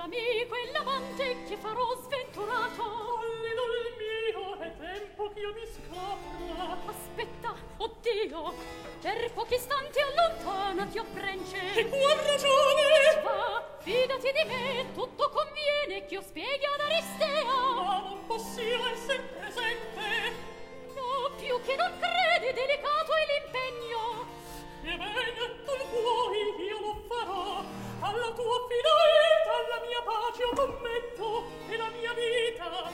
l'amico e l'amante che farò sventurato. All'idol mio è tempo che io mi scopra. Aspetta, oddio, per pochi istanti allontanati, o prence. E qual ragione? Va, fidati di me, tutto conviene che io spieghi ad Aristea. Ma non possiamo essere presente. No, più che non credi, delicato è l'impegno. Ebbene, tu vuoi, io lo farò. Alla tua fideltà, alla mia pace io commetto e la mia vita.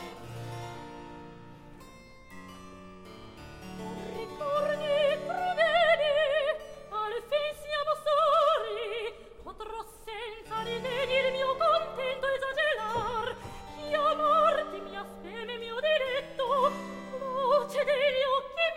Ritorni crudeli, al fin siamo soli. Potrò senza rideni il mio contento esagerar. Chi amarti mia speme, mio diletto, luce degli occhi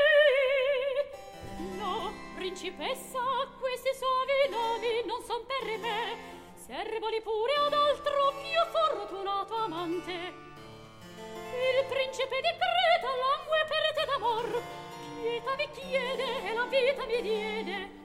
miei. No, principessa, questi suavi nomi non son per me. Servoli pure ad altro più fortunato amante. Il principe di Creta langue per te d'amor. Pietà mi chiede e la vita mi diede.